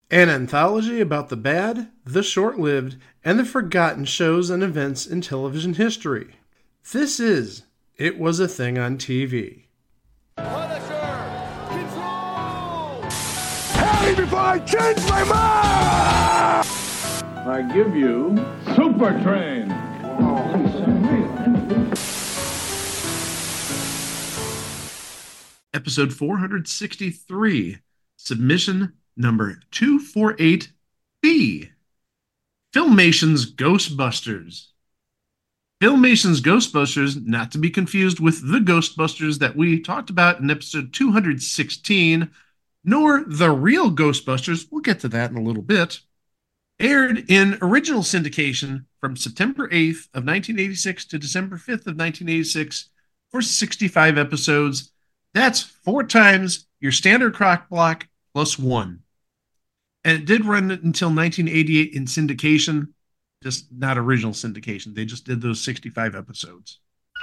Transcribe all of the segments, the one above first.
An anthology about the bad, the short lived, and the forgotten shows and events in television history. This is It Was a Thing on TV. Punisher! Control! Tell me before I change my mind! I give you Super Train. Episode 463, submission number 248B. Filmation's Ghostbusters. Filmation's Ghostbusters, not to be confused with the Ghostbusters that we talked about in episode 216, nor the real Ghostbusters, we'll get to that in a little bit, aired in original syndication from September 8th of 1986 to December 5th of 1986 for 65 episodes. That's 4 times your standard clock block plus 1. And it did run until 1988 in syndication, just not original syndication. They just did those 65 episodes.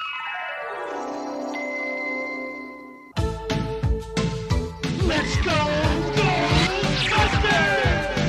Let's go! Ghostbusters!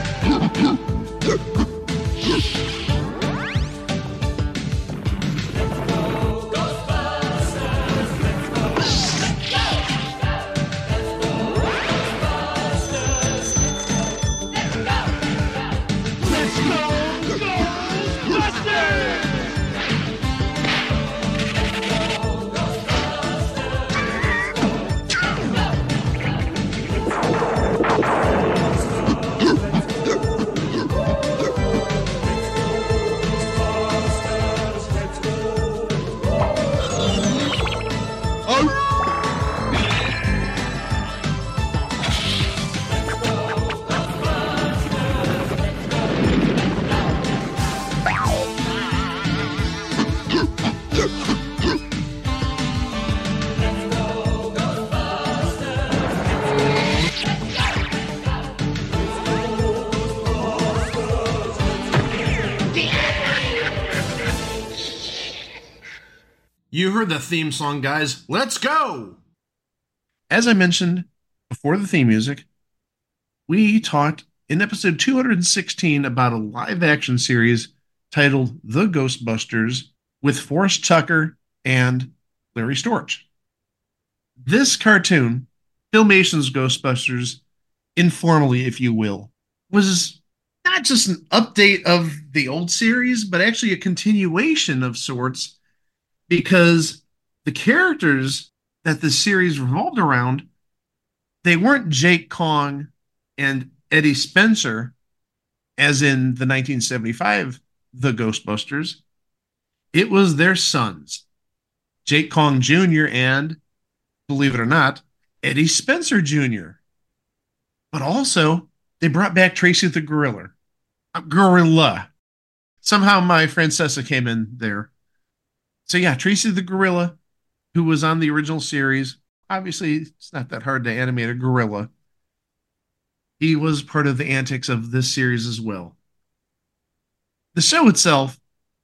You heard the theme song, guys. Let's go! As I mentioned before the theme music, we talked in episode 216 about a live-action series titled The Ghostbusters with Forrest Tucker and Larry Storch. This cartoon, Filmation's Ghostbusters, informally, if you will, was not just an update of the old series, but actually a continuation of sorts, because the characters that the series revolved around, they weren't Jake Kong and Eddie Spencer, as in the 1975 The Ghostbusters. It was their sons, Jake Kong Jr. and, believe it or not, Eddie Spencer Jr. But also, they brought back Tracy the Gorilla. Somehow my Francesa came in there. So yeah, Tracy the Gorilla, who was on the original series. Obviously, it's not that hard to animate a gorilla. He was part of the antics of this series as well. The show itself,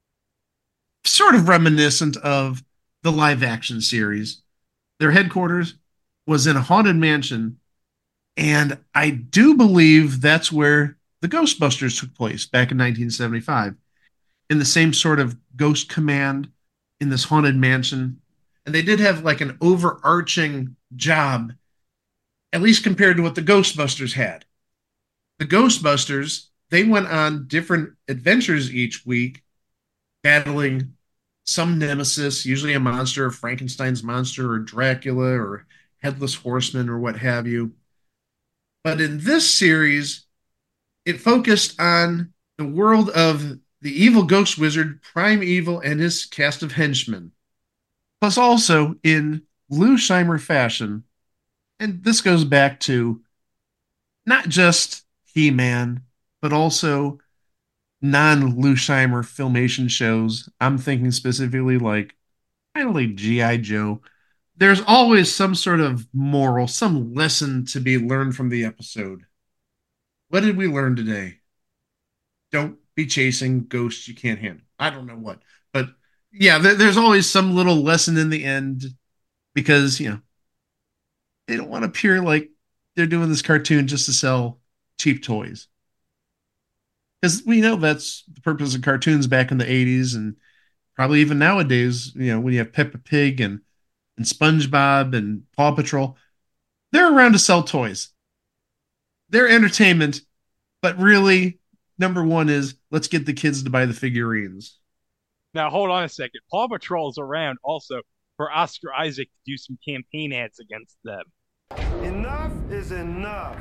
sort of reminiscent of the live-action series. Their headquarters was in a haunted mansion, and I do believe that's where the Ghostbusters took place back in 1975, in the same sort of ghost command in this haunted mansion. And they did have like an overarching job, at least compared to what the Ghostbusters had. The Ghostbusters, they went on different adventures each week, battling some nemesis, usually a monster, Frankenstein's monster, or Dracula, or Headless Horseman, or what have you. But in this series, it focused on the world of the evil ghost wizard Primeval and his cast of henchmen. Plus also in Lou Scheimer fashion, and this goes back to not just He-Man, but also non-Lou Scheimer Filmation shows. I'm thinking specifically like, kind of like G.I. Joe. There's always some sort of moral, some lesson to be learned from the episode. What did we learn today? Don't be chasing ghosts you can't handle. I don't know what, but yeah, there's always some little lesson in the end, because, you know, they don't want to appear like they're doing this cartoon just to sell cheap toys. Because we know that's the purpose of cartoons back in the 80s and probably even nowadays, when you have Peppa Pig and SpongeBob and Paw Patrol, they're around to sell toys. They're entertainment, but really, number one is let's get the kids to buy the figurines. Now, hold on a second. Paw Patrol's around also for Oscar Isaac to do some campaign ads against them. Enough is enough.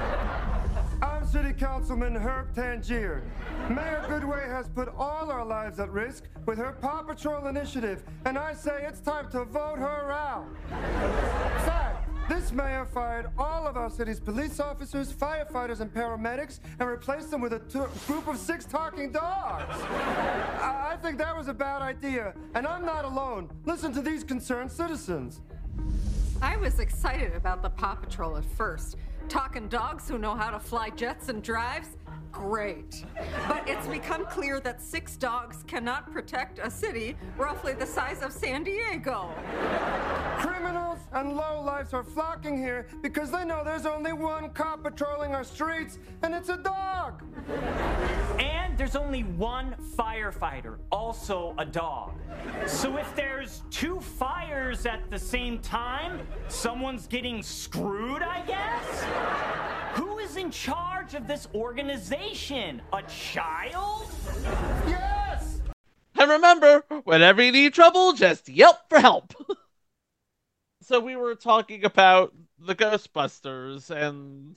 I'm City Councilman Herb Tangier. Mayor Goodway has put all our lives at risk with her Paw Patrol initiative, and I say it's time to vote her out. Fact, this mayor fired all of our city's police officers, firefighters, and paramedics and replaced them with a group of 6 talking dogs. I think that was a bad idea, and I'm not alone. Listen to these concerned citizens. I was excited about the Paw Patrol at first. Talking dogs who know how to fly jets and drives? Great. But it's become clear that 6 dogs cannot protect a city roughly the size of San Diego. Criminals and lowlifes are flocking here because they know there's only one cop patrolling our streets, and it's a dog. And there's only one firefighter, also a dog. So if there's 2 fires at the same time, someone's getting screwed, I guess? Who is in charge of this organization? A child? Yes! And remember, whenever you need trouble, just yelp for help. So we were talking about the Ghostbusters and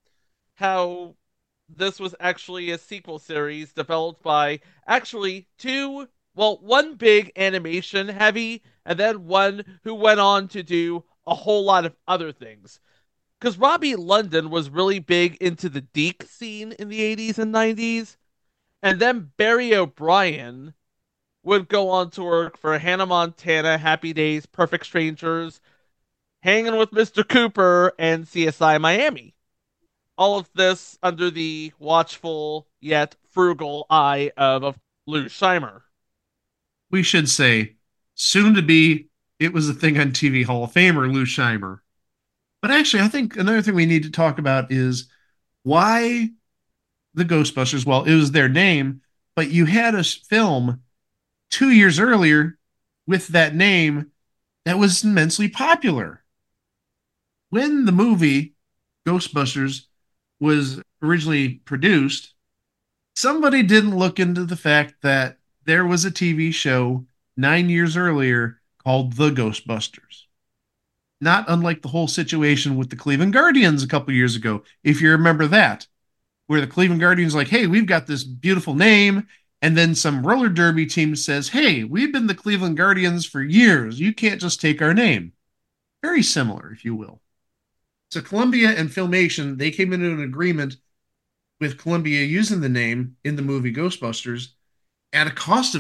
how this was actually a sequel series developed by actually one big animation heavy and then one who went on to do a whole lot of other things. Because Robbie London was really big into the Deke scene in the 80s and 90s. And then Barry O'Brien would go on to work for Hannah Montana, Happy Days, Perfect Strangers, Hanging with Mr. Cooper, and CSI Miami. All of this under the watchful yet frugal eye of Lou Scheimer. We should say, soon to be, It Was a Thing on TV Hall of Famer Lou Scheimer. But actually, I think another thing we need to talk about is why the Ghostbusters, well, it was their name, but you had a film 2 years earlier with that name that was immensely popular. When the movie Ghostbusters was originally produced, somebody didn't look into the fact that there was a TV show 9 years earlier called The Ghostbusters. Not unlike the whole situation with the Cleveland Guardians a couple years ago, if you remember that, where the Cleveland Guardians like, hey, we've got this beautiful name, and then some roller derby team says, hey, we've been the Cleveland Guardians for years. You can't just take our name. Very similar, if you will. So Columbia and Filmation, they came into an agreement with Columbia using the name in the movie Ghostbusters at a cost of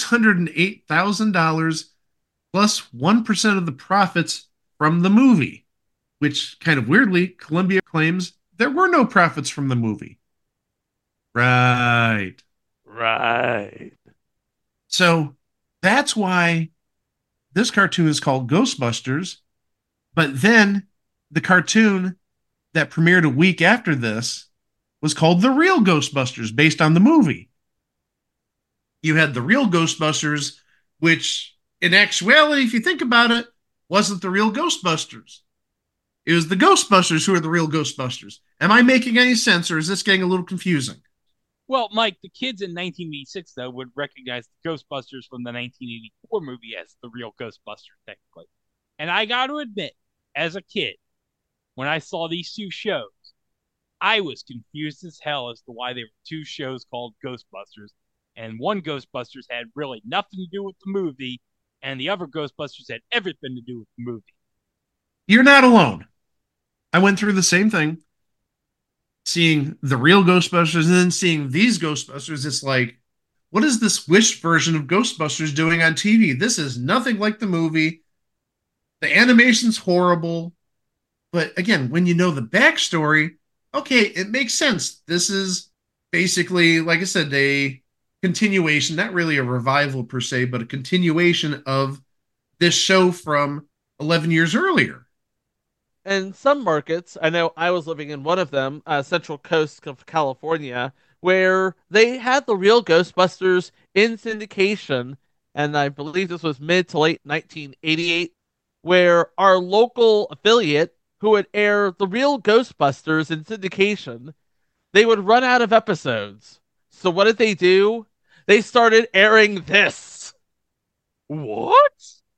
$608,000 plus 1% of the profits from the movie, which kind of weirdly, Columbia claims there were no profits from the movie. Right. So that's why this cartoon is called Ghostbusters, but then the cartoon that premiered a week after this was called The Real Ghostbusters, based on the movie. You had The Real Ghostbusters, which in actuality, if you think about it, wasn't the real Ghostbusters. It was the Ghostbusters who are the real Ghostbusters. Am I making any sense, or is this getting a little confusing? Well, Mike, the kids in 1986, though, would recognize the Ghostbusters from the 1984 movie as the real Ghostbusters, technically. And I got to admit, as a kid, when I saw these 2 shows, I was confused as hell as to why there were 2 shows called Ghostbusters. And one Ghostbusters had really nothing to do with the movie, and the other Ghostbusters had everything to do with the movie. You're not alone. I went through the same thing. Seeing the real Ghostbusters and then seeing these Ghostbusters, it's like, what is this Wish version of Ghostbusters doing on TV? This is nothing like the movie. The animation's horrible. But again, when you know the backstory, okay, it makes sense. This is basically, like I said, a continuation, not really a revival per se, but a continuation of this show from 11 years earlier. And some markets, I know I was living in one of them, Central Coast of California, where they had the real Ghostbusters in syndication, and I believe this was mid to late 1988, where our local affiliate, who would air the real Ghostbusters in syndication, they would run out of episodes. So what did they do? They started airing this. What?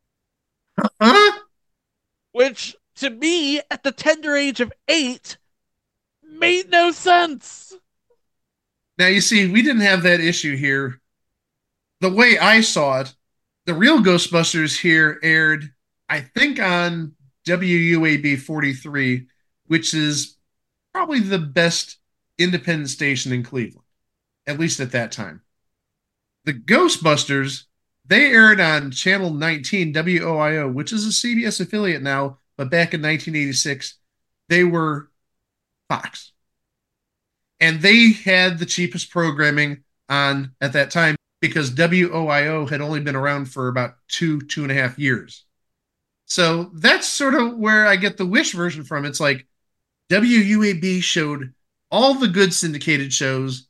Huh? Which, to me, at the tender age of 8, made no sense. Now, you see, we didn't have that issue here. The way I saw it, the real Ghostbusters here aired, I think, on WUAB 43, which is probably the best independent station in Cleveland, at least at that time. The Ghostbusters, they aired on Channel 19 WOIO, which is a CBS affiliate now, but back in 1986, they were Fox. And they had the cheapest programming on at that time because WOIO had only been around for about 2.5 years. So that's sort of where I get the Wish version from. It's like WUAB showed all the good syndicated shows,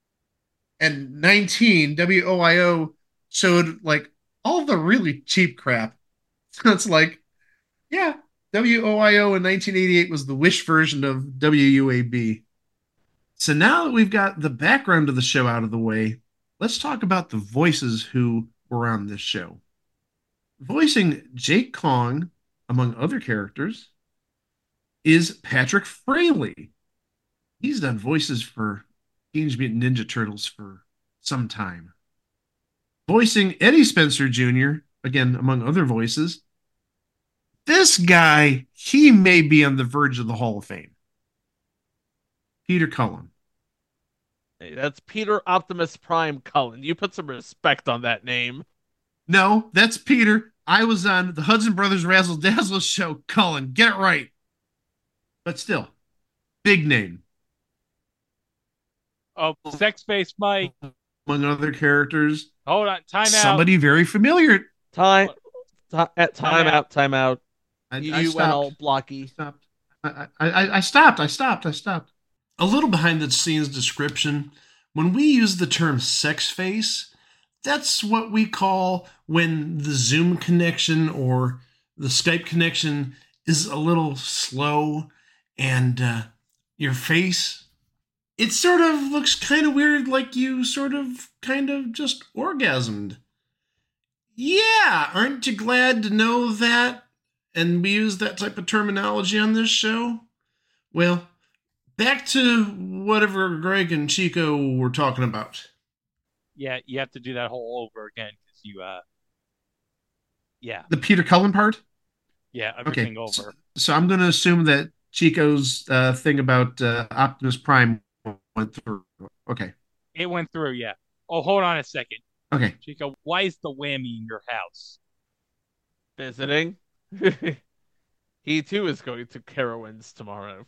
and 19 WOIO showed like all the really cheap crap. So it's like, yeah, WOIO in 1988 was the Wish version of WUAB. So now that we've got the background of the show out of the way, let's talk about the voices who were on this show. Voicing Jake Kong, among other characters, is Patrick Fraley. He's done voices for Teenage Mutant Ninja Turtles for some time. Voicing Eddie Spencer Jr., again, among other voices, this guy, he may be on the verge of the Hall of Fame. Peter Cullen. Hey, that's Peter Optimus Prime Cullen. You put some respect on that name. No, that's Peter. I was on the Hudson Brothers Razzle Dazzle show, Cullen. Get it right. But still, big name. Oh, Sex Face Mike. Among other characters. Hold on, time out. Somebody very familiar. Time out. I You went all blocky. I stopped. A little behind the scenes description. When we use the term sex face, that's what we call when the Zoom connection or the Skype connection is a little slow and your face, it sort of looks kind of weird, like you kind of just orgasmed. Yeah, aren't you glad to know that? And we use that type of terminology on this show? Well, back to whatever Greg and Chico were talking about. Yeah, you have to do that whole over again because you, yeah. The Peter Cullen part? Yeah, everything over. So I'm going to assume that Chico's thing about Optimus Prime went through. Okay. It went through, yeah. Oh, hold on a second. Okay. Chico, why is the whammy in your house? Visiting. He too is going to Carowinds tomorrow.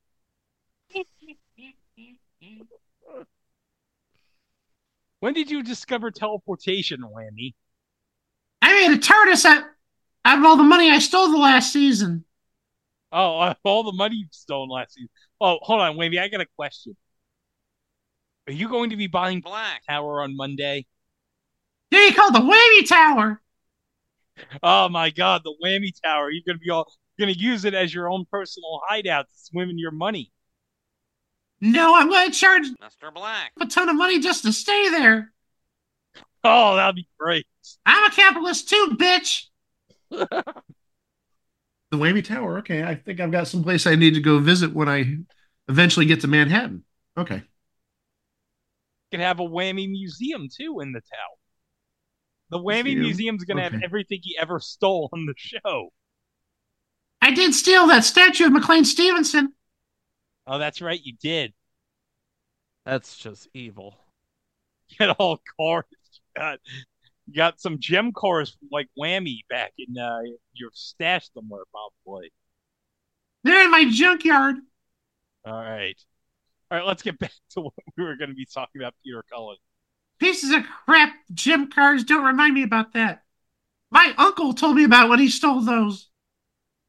When did you discover teleportation, Whammy? I made a TARDIS out of all the money I stole the last season. Oh, all the money you've stolen last season. Oh, hold on, Whammy, I got a question. Are you going to be buying Black Tower on Monday? Yeah, you call it the Whammy Tower. Oh my God, the Whammy Tower! You're gonna use it as your own personal hideout to swim in your money. No, I'm going to charge Mr. Black a ton of money just to stay there. Oh, that'd be great. I'm a capitalist too, bitch. The Whammy Tower. Okay, I think I've got some place I need to go visit when I eventually get to Manhattan. Okay. You can have a Whammy museum too in the tower. The Whammy Museum's going to have everything he ever stole on the show. I did steal that statue of McLean Stevenson. Oh, that's right, you did. That's just evil. Get all cars. You got some gem cores from like Whammy back in your stash somewhere, probably. They're in my junkyard. All right, let's get back to what we were going to be talking about, Peter Cullen. Pieces of crap gem cars, don't remind me about that. My uncle told me about when he stole those.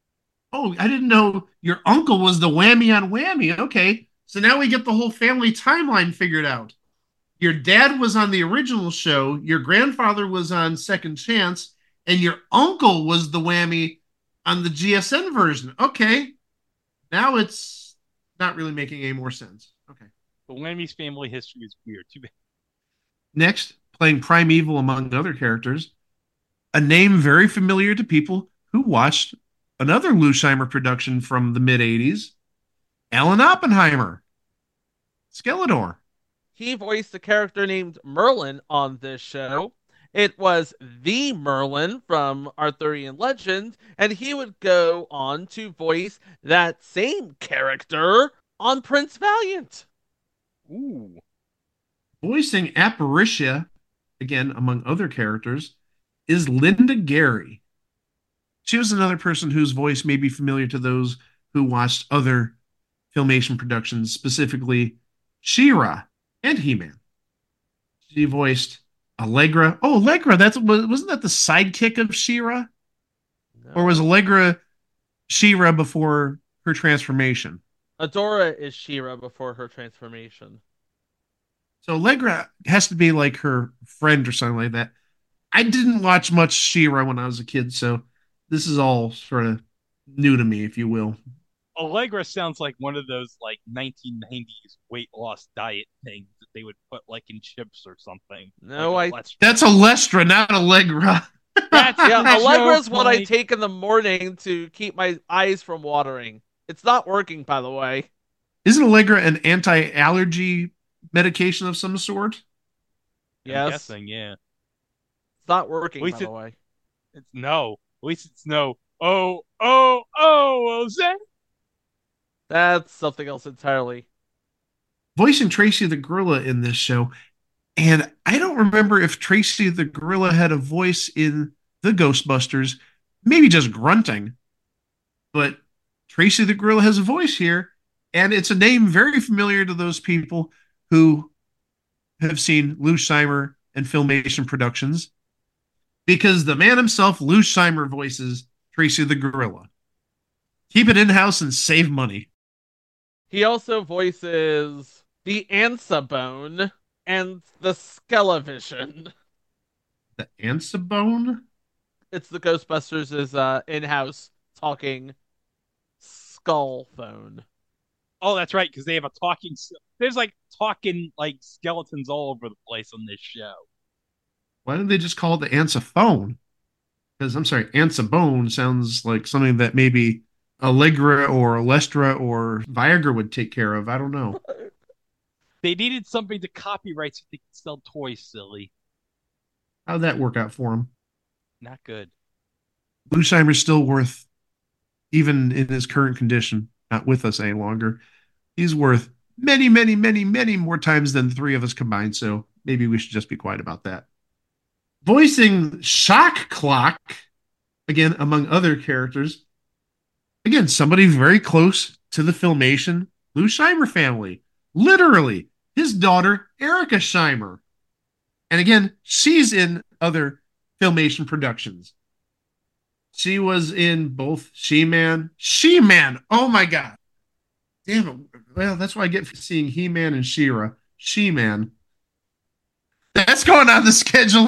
Oh, I didn't know your uncle was the whammy on whammy. Okay. So now we get the whole family timeline figured out. Your dad was on the original show, your grandfather was on Second Chance, and your uncle was the whammy on the GSN version. Okay. Now it's not really making any more sense. Okay. The Lemmy's family history is weird. Too bad. Next, playing Primeval among other characters, a name very familiar to people who watched another Lou Scheimer production from the mid 80s, Alan Oppenheimer, Skeletor. He voiced a character named Merlin on this show. It was the Merlin from Arthurian legend, and he would go on to voice that same character on Prince Valiant. Ooh. Voicing Apparitia, again, among other characters, is Linda Gary. She was another person whose voice may be familiar to those who watched other Filmation productions, specifically She-Ra and He-Man. She voiced Allegra. Oh, Allegra, wasn't that the sidekick of She-Ra? No. Or was Allegra She-Ra before her transformation? Adora is She-Ra before her transformation. So Allegra has to be like her friend or something like that. I didn't watch much She-Ra when I was a kid, so this is all sort of new to me, if you will. Allegra sounds like one of those like 1990s weight loss diet things that they would put like in chips or something. No, like that's Alestra, not Allegra. Allegra is what I take in the morning to keep my eyes from watering. It's not working, by the way. Isn't Allegra an anti-allergy medication of some sort? Yes. I'm guessing, yeah. It's not working, by the way. It's no. At least it's no. Jose. That's something else entirely. Voicing Tracy the Gorilla in this show, and I don't remember if Tracy the Gorilla had a voice in the Ghostbusters, maybe just grunting, but Tracy the Gorilla has a voice here, and it's a name very familiar to those people who have seen Lou Scheimer and Filmation productions, because the man himself, Lou Scheimer, voices Tracy the Gorilla. Keep it in-house and save money. He also voices the Ansabone and the Skelevision. The Ansabone? It's the Ghostbusters' in-house talking skull phone. Oh, that's right, because they have a talking... There's like talking like skeletons all over the place on this show. Why didn't they just call it the Ansaphone? Because, I'm sorry, Ansabone sounds like something that maybe Allegra or Alestra or Viagra would take care of. I don't know. They needed something to copyright so they could sell toys, silly. How'd that work out for them? Not good. Lou Scheimer's still worth, even in his current condition, not with us any longer, he's worth many, many, many, many more times than the three of us combined, so maybe we should just be quiet about that. Voicing Shock Clock, again, among other characters, again, somebody very close to the Filmation Lou Scheimer family. Literally, his daughter, Erica Scheimer. And again, she's in other Filmation productions. She was in both She-Man. She-Man! Oh my God. Damn it. Well, that's what I get for seeing He-Man and She-Ra. She-Man. That's going on the schedule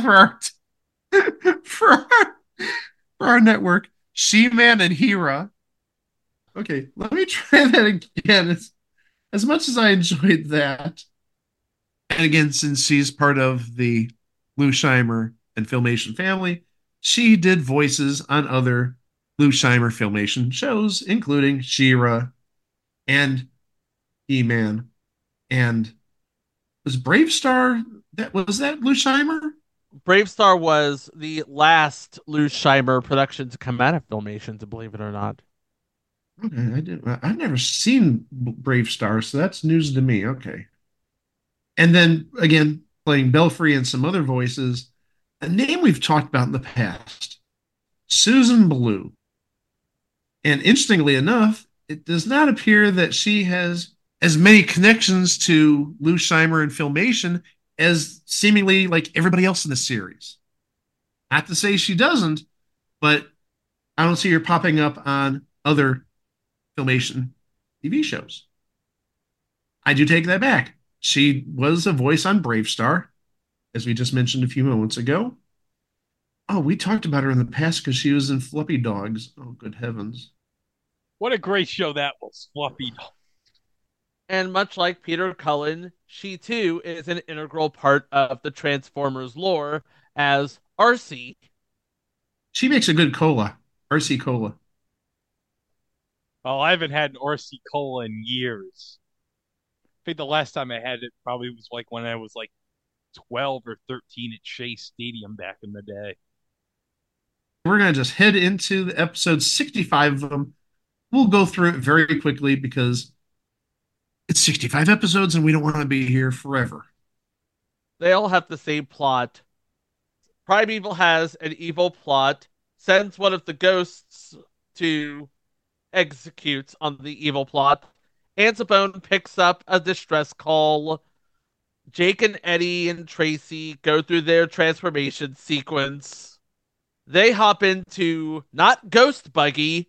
for our network. She-Man and He-Ra. Okay, let me try that again. As much as I enjoyed that, and again, since she's part of the Lou Scheimer and Filmation family, she did voices on other Lou Scheimer Filmation shows, including She-Ra and He-Man. And was Brave Star, was that Lou Scheimer? Brave Star was the last Lou Scheimer production to come out of Filmation, to believe it or not. Okay, I've never seen Brave Star, so that's news to me. Okay. And then, again, playing Belfry and some other voices, a name we've talked about in the past, Susan Blue. And interestingly enough, it does not appear that she has as many connections to Lou Scheimer and Filmation as seemingly like everybody else in the series. Not to say she doesn't, but I don't see her popping up on other Filmation TV shows. I do take that back. She was a voice on Brave Star, as we just mentioned a few moments ago. Oh, we talked about her in the past because she was in Fluffy Dogs. Oh, good heavens. What a great show that was, Fluffy Dog. And much like Peter Cullen, she too is an integral part of the Transformers lore as Arcee. She makes a good cola. RC Cola. Oh, I haven't had an RC Cola in years. I think the last time I had it probably was like when I was like 12 or 13 at Shea Stadium back in the day. We're going to just head into the episode 65 of them. We'll go through it very quickly because it's 65 episodes and we don't want to be here forever. They all have the same plot. Primeval has an evil plot, sends one of the ghosts to execute on the evil plot. Anzabone picks up a distress call. Jake and Eddie and Tracy go through their transformation sequence. They hop into not Ghost Buggy,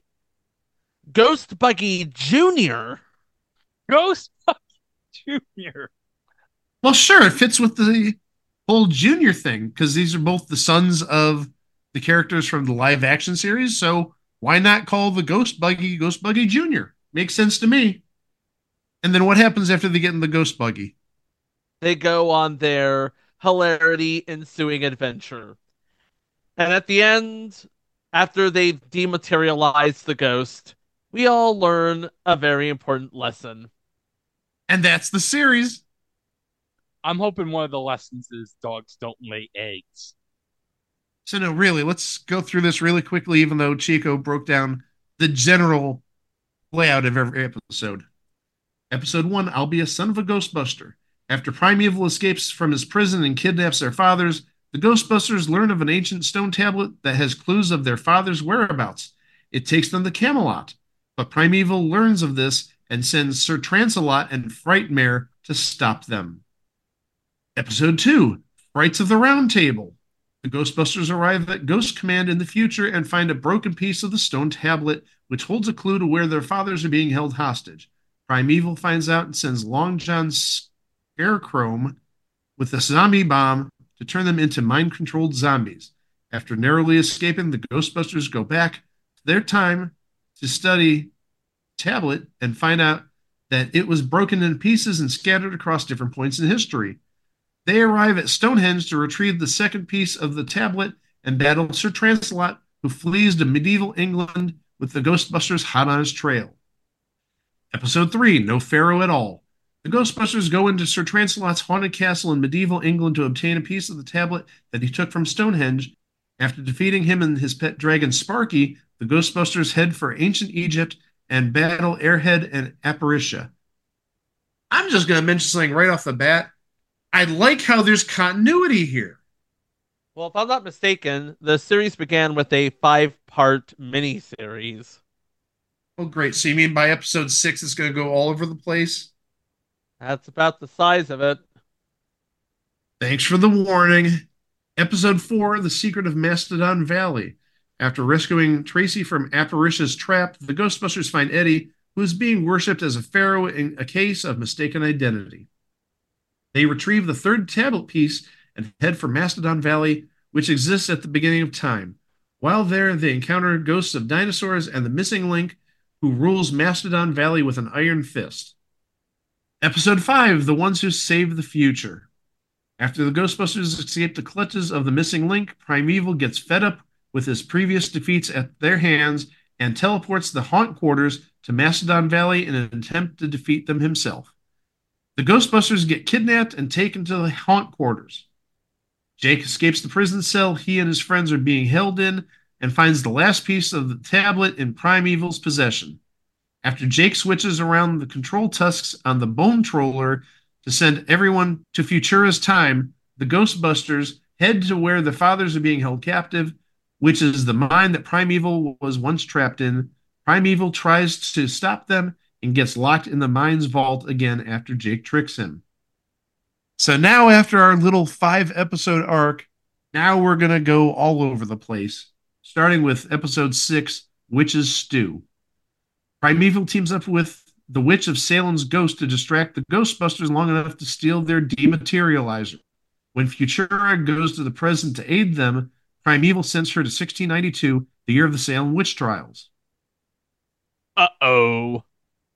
Ghost Buggy Jr. Ghost Buggy Jr. Well, sure, it fits with the whole Junior thing because these are both the sons of the characters from the live action series. So why not call the Ghost Buggy Jr.? Makes sense to me. And then what happens after they get in the Ghost Buggy? They go on their hilarity ensuing adventure. And at the end, after they've dematerialized the ghost, we all learn a very important lesson. And that's the series. I'm hoping one of the lessons is dogs don't lay eggs. So no, really, let's go through this really quickly, even though Chico broke down the general layout of every episode. Episode 1, I'll be a son of a Ghostbuster. After Primeval escapes from his prison and kidnaps their fathers, the Ghostbusters learn of an ancient stone tablet that has clues of their father's whereabouts. It takes them to Camelot, but Primeval learns of this and sends Sir Trancelot and Frightmare to stop them. Episode 2, Frights of the Round Table. The Ghostbusters arrive at Ghost Command in the future and find a broken piece of the stone tablet, which holds a clue to where their fathers are being held hostage. Primeval finds out and sends Long John Scarechrome with a zombie bomb to turn them into mind-controlled zombies. After narrowly escaping, the Ghostbusters go back to their time to study the tablet and find out that it was broken in pieces and scattered across different points in history. They arrive at Stonehenge to retrieve the second piece of the tablet and battle Sir Trancelot, who flees to medieval England with the Ghostbusters hot on his trail. Episode 3, No Pharaoh at All. The Ghostbusters go into Sir Trancelot's haunted castle in medieval England to obtain a piece of the tablet that he took from Stonehenge. After defeating him and his pet dragon Sparky, the Ghostbusters head for ancient Egypt and battle Airhead and Apparitia. I'm just going to mention something right off the bat. I like how there's continuity here. Well, if I'm not mistaken, the series began with a 5-part miniseries. Oh, great. So you mean by episode 6 it's going to go all over the place? That's about the size of it. Thanks for the warning. Episode 4, The Secret of Mastodon Valley. After rescuing Tracy from Apparitia's trap, the Ghostbusters find Eddie, who is being worshipped as a pharaoh in a case of mistaken identity. They retrieve the third tablet piece and head for Mastodon Valley, which exists at the beginning of time. While there, they encounter ghosts of dinosaurs and the missing link, who rules Mastodon Valley with an iron fist. Episode 5, The Ones Who Save the Future. After the Ghostbusters escape the clutches of the missing link, Primeval gets fed up with his previous defeats at their hands and teleports the Haunt Quarters to Mastodon Valley in an attempt to defeat them himself. The Ghostbusters get kidnapped and taken to the Haunt Quarters. Jake escapes the prison cell he and his friends are being held in and finds the last piece of the tablet in Primeval's possession. After Jake switches around the control tusks on the Bone Troller to send everyone to Futura's time, the Ghostbusters head to where the fathers are being held captive, which is the mind that Primeval was once trapped in. Primeval tries to stop them and gets locked in the mind's vault again after Jake tricks him. So now, after our little 5-episode arc, now we're going to go all over the place, starting with episode 6, Witch's Stew. Primeval teams up with the Witch of Salem's ghost to distract the Ghostbusters long enough to steal their dematerializer. When Futura goes to the present to aid them, Primeval sends her to 1692, the year of the Salem witch trials. Uh-oh.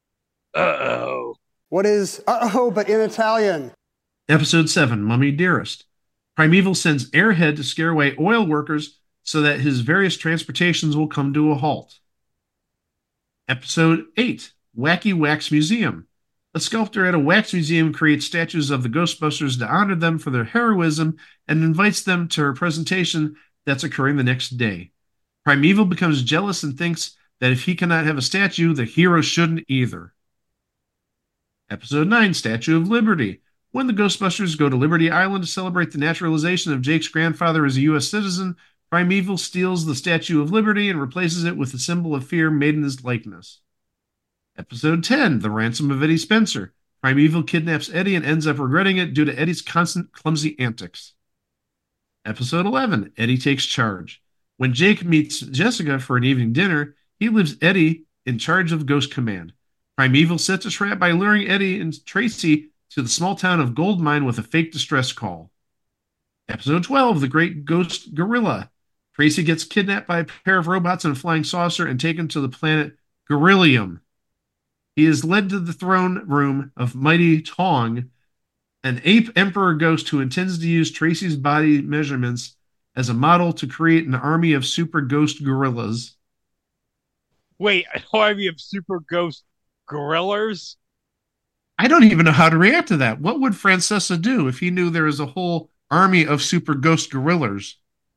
What is uh-oh but in Italian? Episode 7, Mummy Dearest. Primeval sends Airhead to scare away oil workers so that his various transportations will come to a halt. Episode 8, Wacky Wax Museum. A sculptor at a wax museum creates statues of the Ghostbusters to honor them for their heroism and invites them to her presentation that's occurring the next day. Primeval becomes jealous and thinks that if he cannot have a statue, the hero shouldn't either. Episode 9, Statue of Liberty. When the Ghostbusters go to Liberty Island to celebrate the naturalization of Jake's grandfather as a U.S. citizen, Primeval steals the Statue of Liberty and replaces it with a symbol of fear made in his likeness. Episode 10, The Ransom of Eddie Spencer. Primeval kidnaps Eddie and ends up regretting it due to Eddie's constant clumsy antics. Episode 11, Eddie Takes Charge. When Jake meets Jessica for an evening dinner, he leaves Eddie in charge of Ghost Command. Primeval sets a trap by luring Eddie and Tracy to the small town of Goldmine with a fake distress call. Episode 12, The Great Ghost Gorilla. Tracy gets kidnapped by a pair of robots in a flying saucer and taken to the planet Gorillium. He is led to the throne room of Mighty Tong, an ape emperor ghost who intends to use Tracy's body measurements as a model to create an army of super ghost gorillas. Wait, an army of super ghost gorillas? I don't even know how to react to that. What would Francesa do if he knew there was a whole army of super ghost gorillas?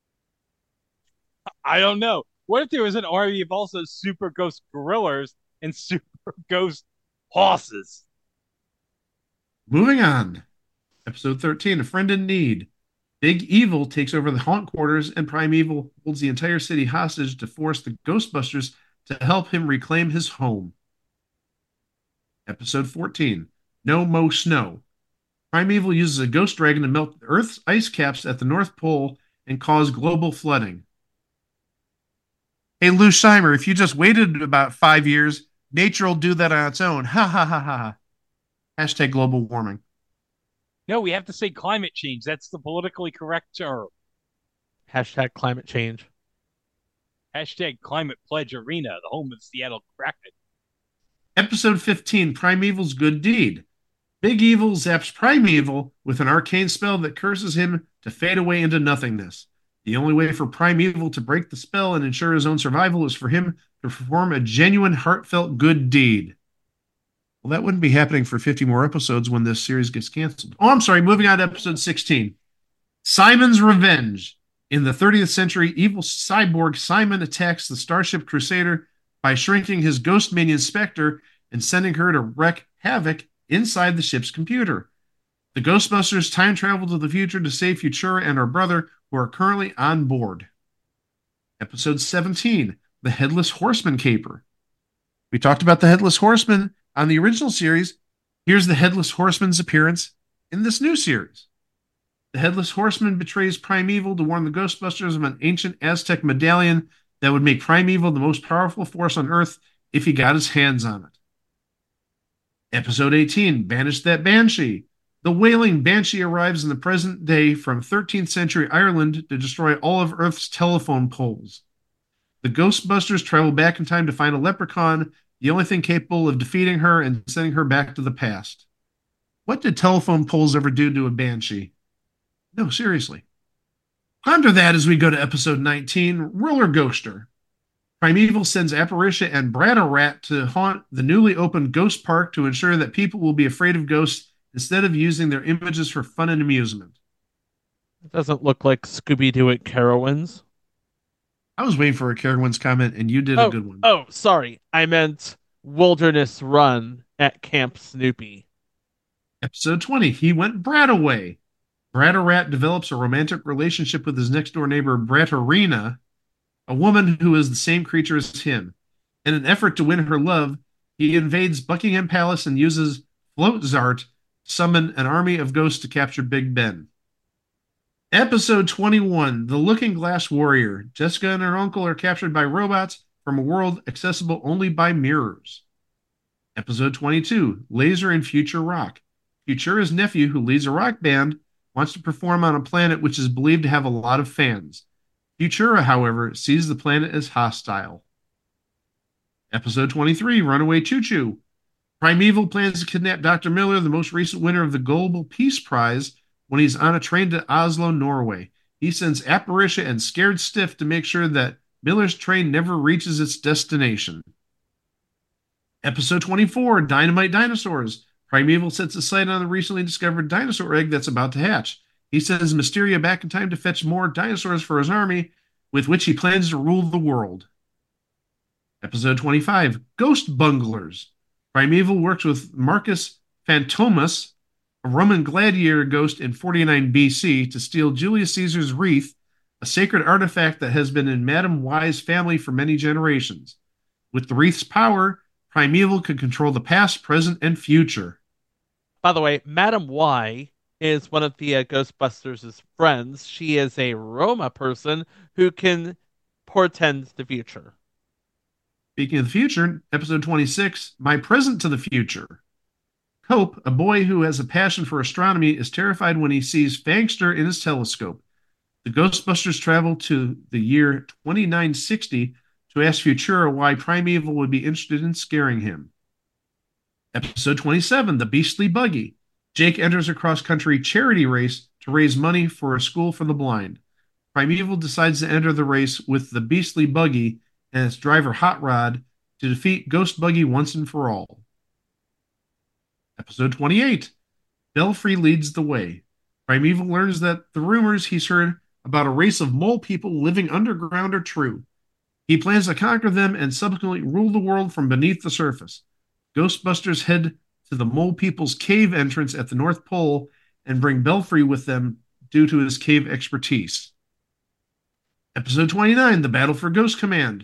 I don't know. What if there was an army of also super ghost gorillas and super ghost horses? Moving on. Episode 13, A Friend in Need. Big Evil takes over the haunt quarters and Primeval holds the entire city hostage to force the Ghostbusters to help him reclaim his home. Episode 14, No Mo Snow. Primeval uses a ghost dragon to melt Earth's ice caps at the North Pole and cause global flooding. Hey, Lou Scheimer, if you just waited about 5 years, nature will do that on its own. Ha ha ha ha. Hashtag global warming. No, we have to say climate change. That's the politically correct term. Hashtag climate change. Hashtag climate pledge arena, the home of the Seattle Kraken. Episode 15, Primeval's Good Deed. Big Evil zaps Primeval with an arcane spell that curses him to fade away into nothingness. The only way for Primeval to break the spell and ensure his own survival is for him to perform a genuine, heartfelt good deed. Well, that wouldn't be happening for 50 more episodes when this series gets canceled. Oh, I'm sorry. Moving on to episode 16. Simon's Revenge. In the 30th century, evil cyborg Simon attacks the Starship Crusader by shrinking his ghost minion Spectre and sending her to wreak havoc inside the ship's computer. The Ghostbusters time travel to the future to save Futura and her brother, who are currently on board. Episode 17, The Headless Horseman Caper. We talked about the Headless Horseman on the original series. Here's the Headless Horseman's appearance in this new series. The Headless Horseman betrays Primeval to warn the Ghostbusters of an ancient Aztec medallion that would make Primeval the most powerful force on Earth if he got his hands on it. Episode 18, Banish That Banshee. The wailing Banshee arrives in the present day from 13th century Ireland to destroy all of Earth's telephone poles. The Ghostbusters travel back in time to find a leprechaun, the only thing capable of defeating her and sending her back to the past. What did telephone poles ever do to a Banshee? No, seriously. Ponder that as we go to episode 19, Roller Ghoster. Primeval sends Apparitia and Bratto-Rat to haunt the newly opened Ghost Park to ensure that people will be afraid of ghosts instead of using their images for fun and amusement. It doesn't look like Scooby-Doo at Carowinds. I was waiting for a Carowinds comment, and you did a good one. Oh, sorry. I meant Wilderness Run at Camp Snoopy. Episode 20, He Went Brat-Away. Bratto-Rat develops a romantic relationship with his next-door neighbor, Brattorina, a woman who is the same creature as him. In an effort to win her love, he invades Buckingham Palace and uses Floatzart to summon an army of ghosts to capture Big Ben. Episode 21, The Looking Glass Warrior. Jessica and her uncle are captured by robots from a world accessible only by mirrors. Episode 22, Laser and Future Rock. Futura's nephew, who leads a rock band, wants to perform on a planet which is believed to have a lot of fans. Futura, however, sees the planet as hostile. Episode 23, Runaway Choo Choo. Primeval plans to kidnap Dr. Miller, the most recent winner of the Global Peace Prize, when he's on a train to Oslo, Norway. He sends Apparition and Scared Stiff to make sure that Miller's train never reaches its destination. Episode 24, Dynamite Dinosaurs. Primeval sets a sight on the recently discovered dinosaur egg that's about to hatch. He sends Mysteria back in time to fetch more dinosaurs for his army, with which he plans to rule the world. Episode 25, Ghost Bunglers. Primeval works with Marcus Phantomus, a Roman gladiator ghost in 49 BC, to steal Julius Caesar's wreath, a sacred artifact that has been in Madame Y's family for many generations. With the wreath's power, Primeval could control the past, present, and future. By the way, Madame Y is one of the Ghostbusters' friends. She is a Roma person who can portend the future. Speaking of the future, episode 26, My Present to the Future. Cope, a boy who has a passion for astronomy, is terrified when he sees Fangster in his telescope. The Ghostbusters travel to the year 2960 to ask Futura why Primeval would be interested in scaring him. Episode 27, The Beastly Buggy. Jake enters a cross-country charity race to raise money for a school for the blind. Primeval decides to enter the race with the Beastly Buggy and its driver Hot Rod to defeat Ghost Buggy once and for all. Episode 28, Belfry leads the way. Primeval learns that the rumors he's heard about a race of mole people living underground are true. He plans to conquer them and subsequently rule the world from beneath the surface. Ghostbusters head to the Mole People's cave entrance at the North Pole and bring Belfry with them due to his cave expertise. Episode 29, The Battle for Ghost Command.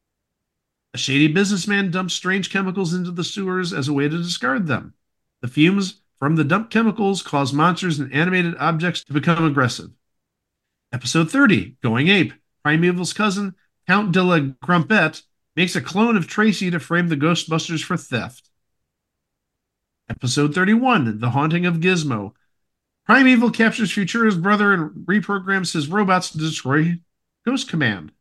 A shady businessman dumps strange chemicals into the sewers as a way to discard them. The fumes from the dumped chemicals cause monsters and animated objects to become aggressive. Episode 30, Going Ape. Primeval's cousin, Count de la Grumpette, makes a clone of Tracy to frame the Ghostbusters for theft. Episode 31, The Haunting of Gizmo. Primeval captures Futura's brother and reprograms his robots to destroy Ghost Command.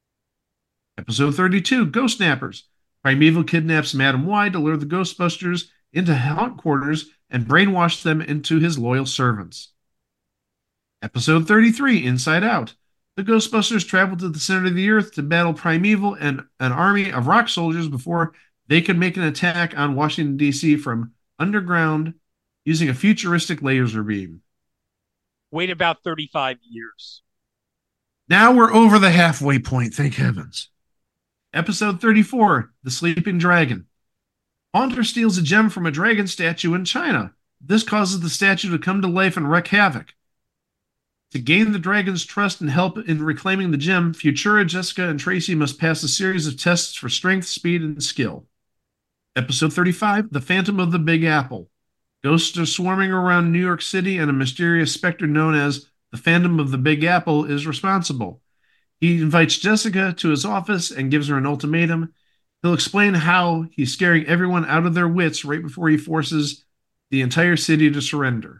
Episode 32, Ghost Snappers. Primeval kidnaps Madame Y to lure the Ghostbusters into haunt quarters and brainwash them into his loyal servants. Episode 33, Inside Out. The Ghostbusters travel to the center of the Earth to battle Primeval and an army of rock soldiers before they can make an attack on Washington, D.C. from underground using a futuristic laser beam. Wait about 35 years. Now we're over the halfway point, thank heavens. Episode 34, The Sleeping Dragon. Haunter steals a gem from a dragon statue in China. This causes the statue to come to life and wreak havoc. To gain the dragon's trust and help in reclaiming the gem, Futura, Jessica, and Tracy must pass a series of tests for strength, speed, and skill. Episode 35, The Phantom of the Big Apple. Ghosts are swarming around New York City, and a mysterious specter known as the Phantom of the Big Apple is responsible. He invites Jessica to his office and gives her an ultimatum. He'll explain how he's scaring everyone out of their wits right before he forces the entire city to surrender.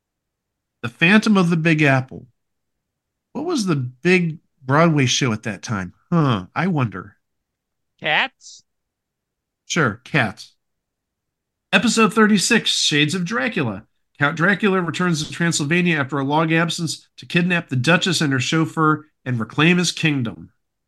The Phantom of the Big Apple. What was the big Broadway show at that time? I wonder. Cats? Sure, Cats. Episode 36, Shades of Dracula. Count Dracula returns to Transylvania after a long absence to kidnap the Duchess and her chauffeur and reclaim his kingdom.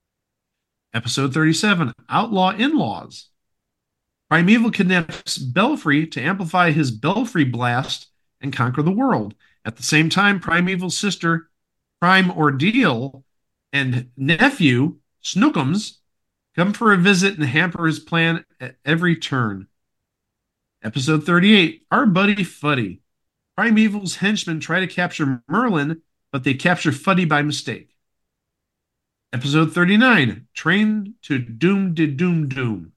Episode 37, Outlaw In-Laws. Primeval kidnaps Belfry to amplify his Belfry blast and conquer the world. At the same time, Primeval's sister, Prime Ordeal, and nephew, Snookums, come for a visit and hamper his plan at every turn. Episode 38, Our Buddy Fuddy. Primeval's henchmen try to capture Merlin, but they capture Fuddy by mistake. Episode 39, Train to Doom de Doom Doom.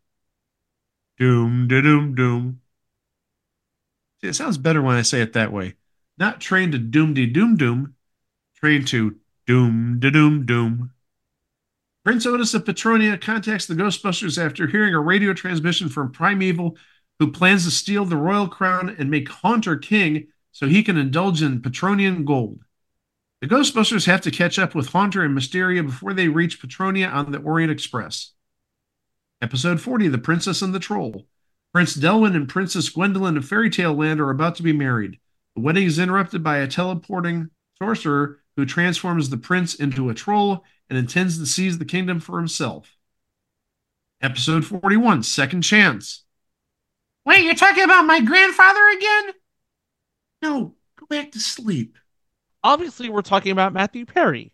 Doom de Doom Doom. See, it sounds better when I say it that way. Not Train to Doom de Doom Doom. Train to Doom de Doom Doom. Prince Otis of Petronia contacts the Ghostbusters after hearing a radio transmission from Primeval, who plans to steal the royal crown and make Haunter king so he can indulge in Petronian gold. The Ghostbusters have to catch up with Haunter and Mysteria before they reach Petronia on the Orient Express. Episode 40, The Princess and the Troll. Prince Delwyn and Princess Gwendolyn of Fairy Tale Land are about to be married. The wedding is interrupted by a teleporting sorcerer who transforms the prince into a troll and intends to seize the kingdom for himself. Episode 41, Second Chance. Wait, you're talking about my grandfather again? No, go back to sleep. Obviously, we're talking about Matthew Perry.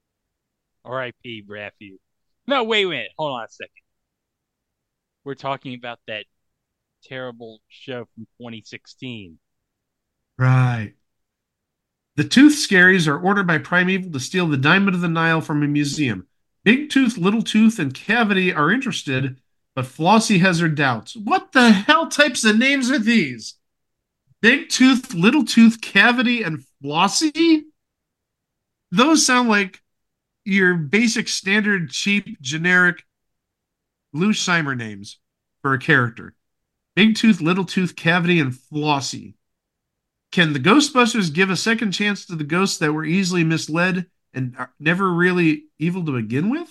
R.I.P. Matthew. No, wait a minute. Hold on a second. We're talking about that terrible show from 2016. Right. The Tooth Scaries are ordered by Primeval to steal the Diamond of the Nile from a museum. Big Tooth, Little Tooth, and Cavity are interested, but Flossie has her doubts. What the hell types of names are these? Big Tooth, Little Tooth, Cavity, and Flossie? Those sound like your basic, standard, cheap, generic Lou Scheimer names for a character. Big Tooth, Little Tooth, Cavity, and Flossie. Can the Ghostbusters give a second chance to the ghosts that were easily misled and are never really evil to begin with?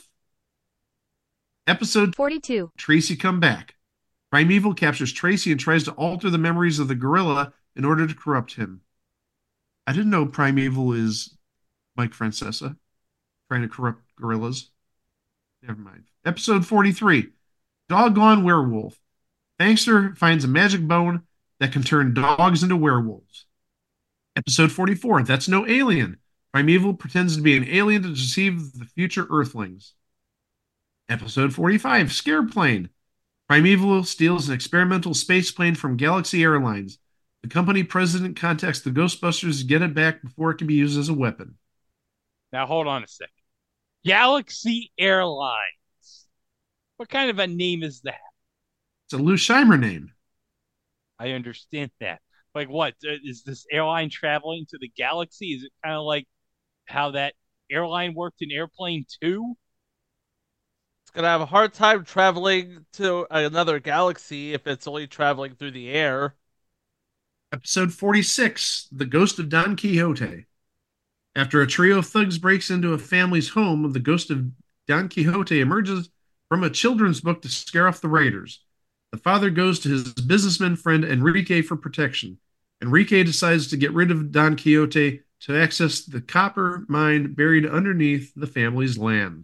Episode 42. Tracy Come Back. Primeval captures Tracy and tries to alter the memories of the gorilla in order to corrupt him. I didn't know Primeval is Mike Francesa trying to corrupt gorillas. Never mind. Episode 43. Doggone Werewolf. Fangster finds a magic bone that can turn dogs into werewolves. Episode 44. That's No Alien. Primeval pretends to be an alien to deceive the future Earthlings. Episode 45. Scareplane. Primeval steals an experimental space plane from Galaxy Airlines. The company president contacts the Ghostbusters to get it back before it can be used as a weapon. Now, hold on a second. Galaxy Airlines. What kind of a name is that? It's a Lou Scheimer name. I understand that. Like what? Is this airline traveling to the galaxy? Is it kind of like how that airline worked in Airplane 2? It's going to have a hard time traveling to another galaxy if it's only traveling through the air. Episode 46, The Ghost of Don Quixote. After a trio of thugs breaks into a family's home, the ghost of Don Quixote emerges from a children's book to scare off the raiders. The father goes to his businessman friend Enrique for protection. Enrique decides to get rid of Don Quixote to access the copper mine buried underneath the family's land.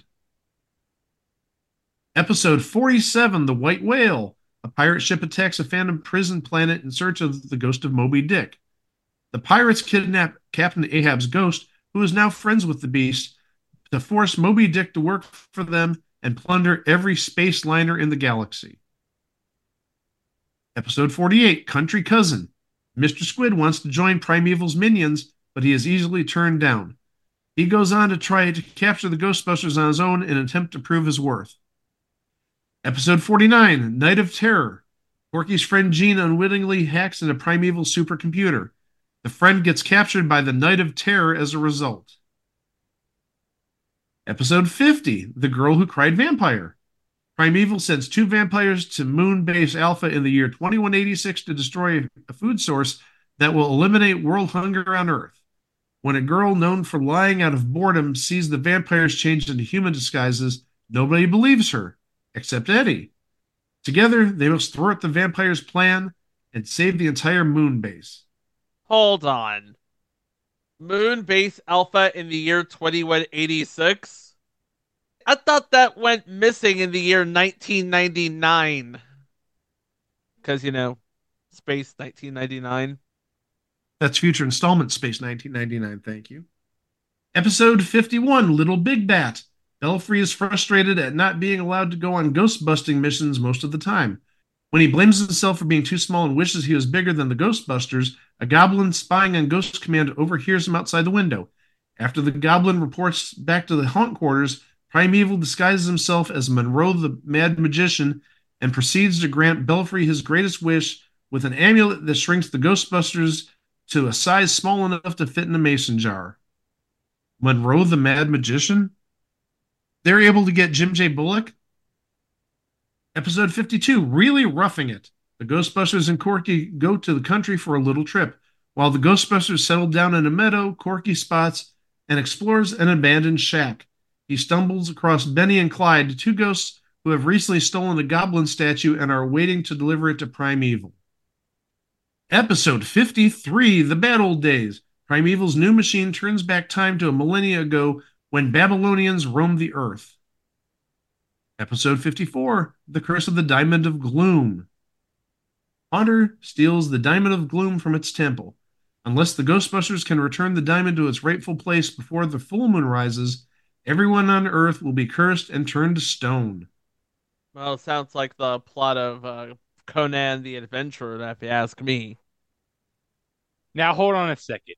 Episode 47, The White Whale. A pirate ship attacks a phantom prison planet in search of the ghost of Moby Dick. The pirates kidnap Captain Ahab's ghost, who is now friends with the beast, to force Moby Dick to work for them and plunder every space liner in the galaxy. Episode 48, Country Cousin. Mr. Squid wants to join Primeval's minions, but he is easily turned down. He goes on to try to capture the Ghostbusters on his own in an attempt to prove his worth. Episode 49, Night of Terror. Porky's friend Gene unwittingly hacks into Primeval's supercomputer. The friend gets captured by the Night of Terror as a result. Episode 50, The Girl Who Cried Vampire. Primeval sends 2 vampires to Moon Base Alpha in the year 2186 to destroy a food source that will eliminate world hunger on Earth. When a girl known for lying out of boredom sees the vampires changed into human disguises, nobody believes her, except Eddie. Together, they must thwart the vampires' plan and save the entire Moon Base. Hold on. Moon Base Alpha in the year 2186? I thought that went missing in the year 1999. Because, Space 1999. That's future installment Space 1999, thank you. Episode 51, Little Big Bat. Belfry is frustrated at not being allowed to go on ghost-busting missions most of the time. When he blames himself for being too small and wishes he was bigger than the Ghostbusters, a goblin spying on Ghost Command overhears him outside the window. After the goblin reports back to the haunt quarters, Primeval disguises himself as Monroe the Mad Magician and proceeds to grant Belfry his greatest wish with an amulet that shrinks the Ghostbusters to a size small enough to fit in a mason jar. Monroe the Mad Magician? they're able to get Jim J. Bullock. Episode 52, Really Roughing It. The Ghostbusters and Corky go to the country for a little trip. While the Ghostbusters settle down in a meadow, Corky spots and explores an abandoned shack. He stumbles across Benny and Clyde, two ghosts who have recently stolen a goblin statue and are waiting to deliver it to Primeval. Episode 53, The Bad Old Days. Primeval's new machine turns back time to a millennia ago when Babylonians roamed the earth. Episode 54, The Curse of the Diamond of Gloom. Haunter steals the Diamond of Gloom from its temple. Unless the Ghostbusters can return the diamond to its rightful place before the full moon rises, everyone on Earth will be cursed and turned to stone. Well, it sounds like the plot of Conan the Adventurer, if you ask me. Now, hold on a second.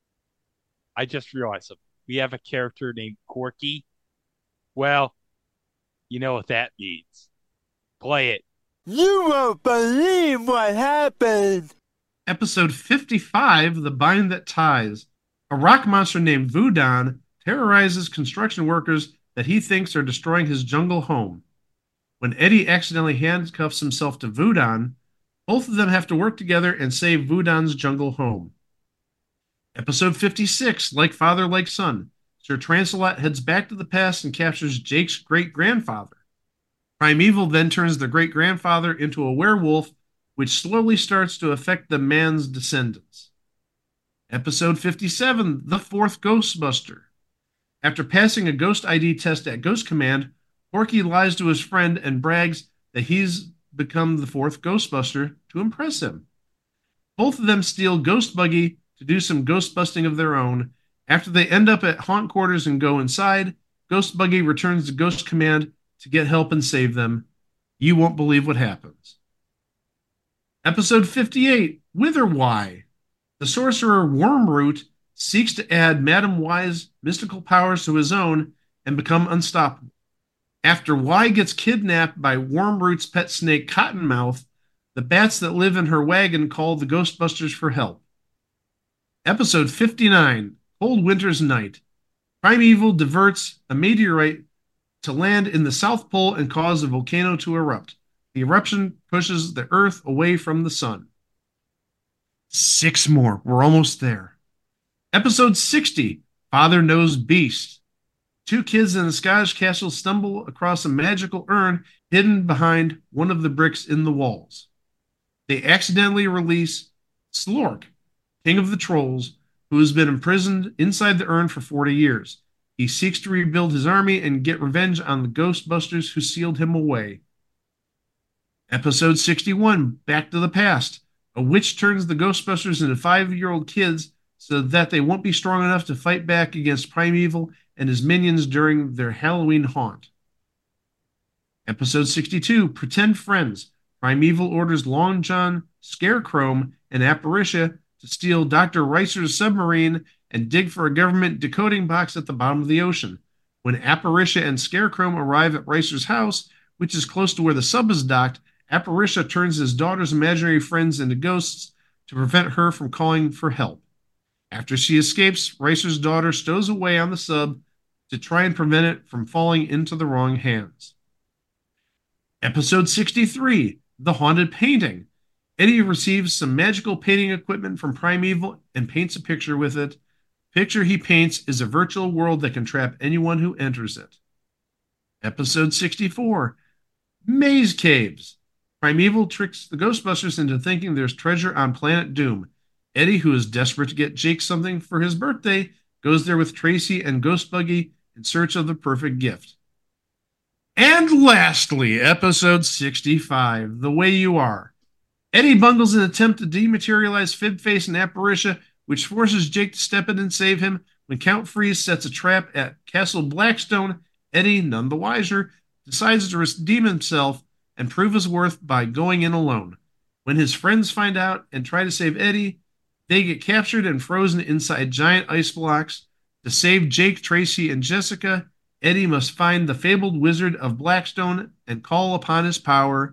I just realized something. We have a character named Corky. Well, you know what that means. Play it. You won't believe what happened. Episode 55, The Bind That Ties. A rock monster named Voodoo terrorizes construction workers that he thinks are destroying his jungle home. When Eddie accidentally handcuffs himself to Voodoo, both of them have to work together and save Voodoo's jungle home. Episode 56, Like Father, Like Son. Sir Transalot heads back to the past and captures Jake's great-grandfather. Primeval then turns the great-grandfather into a werewolf, which slowly starts to affect the man's descendants. Episode 57, The Fourth Ghostbuster. After passing a ghost ID test at Ghost Command, Porky lies to his friend and brags that he's become the fourth Ghostbuster to impress him. Both of them steal Ghost Buggy to do some ghost busting of their own. After they end up at haunt quarters and go inside, Ghost Buggy returns to Ghost Command to get help and save them. You won't believe what happens. Episode 58, Wither Why. The sorcerer Wormroot seeks to add Madam Y's mystical powers to his own and become unstoppable. After Y gets kidnapped by Wormroot's pet snake Cottonmouth, the bats that live in her wagon call the Ghostbusters for help. Episode 59, Cold Winter's Night. Primeval diverts a meteorite to land in the South Pole and cause a volcano to erupt. The eruption pushes the Earth away from the sun. 6 more. We're almost there. Episode 60, Father Knows Beast. 2 kids in a Scottish castle stumble across a magical urn hidden behind one of the bricks in the walls. They accidentally release Slork, king of the trolls, who has been imprisoned inside the urn for 40 years. He seeks to rebuild his army and get revenge on the Ghostbusters who sealed him away. Episode 61, Back to the Past. A witch turns the Ghostbusters into 5-year-old kids so that they won't be strong enough to fight back against Primeval and his minions during their Halloween haunt. Episode 62, Pretend Friends. Primeval orders Long John, Scarecrow, and Apparitia to steal Dr. Reiser's submarine and dig for a government decoding box at the bottom of the ocean. When Apparitia and Scarecrow arrive at Reiser's house, which is close to where the sub is docked, Apparitia turns his daughter's imaginary friends into ghosts to prevent her from calling for help. After she escapes, Reiser's daughter stows away on the sub to try and prevent it from falling into the wrong hands. Episode 63, The Haunted Painting. Eddie receives some magical painting equipment from Primeval and paints a picture with it. The picture he paints is a virtual world that can trap anyone who enters it. Episode 64, Maze Caves. Primeval tricks the Ghostbusters into thinking there's treasure on Planet Doom. Eddie, who is desperate to get Jake something for his birthday, goes there with Tracy and Ghost Buggy in search of the perfect gift. And lastly, episode 65, The Way You Are. Eddie bungles an attempt to dematerialize Fibface and Apparitia, which forces Jake to step in and save him. When Count Freeze sets a trap at Castle Blackstone, Eddie, none the wiser, decides to redeem himself and prove his worth by going in alone. When his friends find out and try to save Eddie, they get captured and frozen inside giant ice blocks. To save Jake, Tracy, and Jessica, Eddie must find the fabled Wizard of Blackstone and call upon his power.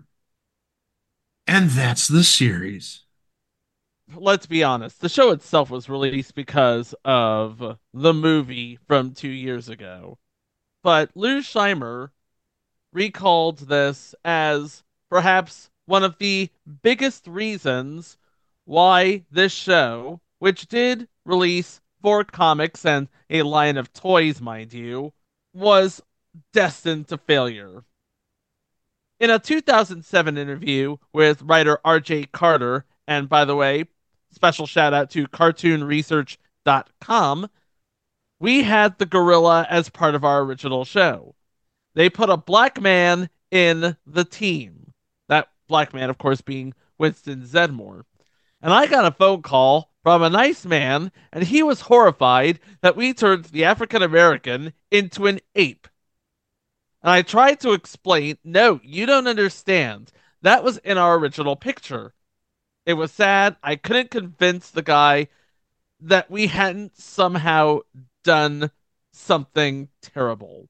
And that's the series. Let's be honest, the show itself was released because of the movie from 2 years ago. but Lou Scheimer recalled this as perhaps one of the biggest reasons why this show, which did release 4 comics and a line of toys, mind you, was destined to failure. In a 2007 interview with writer R.J. Carter, and by the way, special shout out to cartoonresearch.com, we had the gorilla as part of our original show. They put a black man in the team. That black man, of course, being Winston Zedmore. And I got a phone call from a nice man, and he was horrified that we turned the African American into an ape. And I tried to explain, no, you don't understand. That was in our original picture. It was sad. I couldn't convince the guy that we hadn't somehow done something terrible.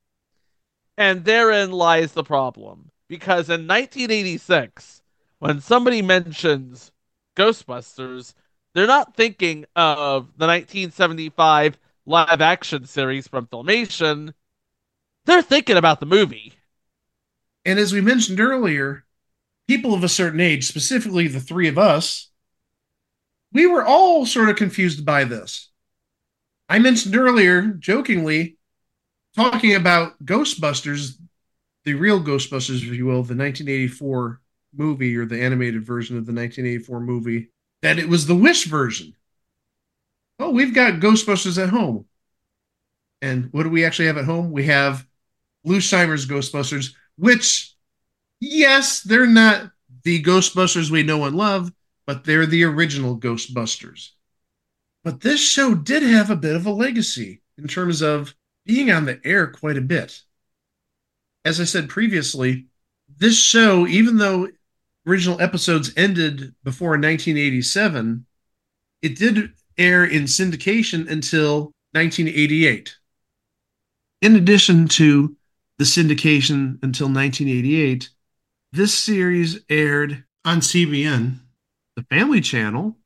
And therein lies the problem. Because in 1986, when somebody mentions Ghostbusters, they're not thinking of the 1975 live-action series from Filmation. They're thinking about the movie. And as we mentioned earlier, people of a certain age, specifically the three of us, we were all sort of confused by this. I mentioned earlier, jokingly, talking about Ghostbusters, the real Ghostbusters, if you will, the 1984 movie or the animated version of the 1984 movie, that it was the Wish version. Oh, we've got Ghostbusters at home. And what do we actually have at home? We have Lou Scheimer's Ghostbusters, which, yes, they're not the Ghostbusters we know and love, but they're the original Ghostbusters. But this show did have a bit of a legacy in terms of being on the air quite a bit. As I said previously, this show, even though original episodes ended before 1987, it did air in syndication until 1988. In addition to the syndication until 1988, this series aired on CBN, the Family Channel,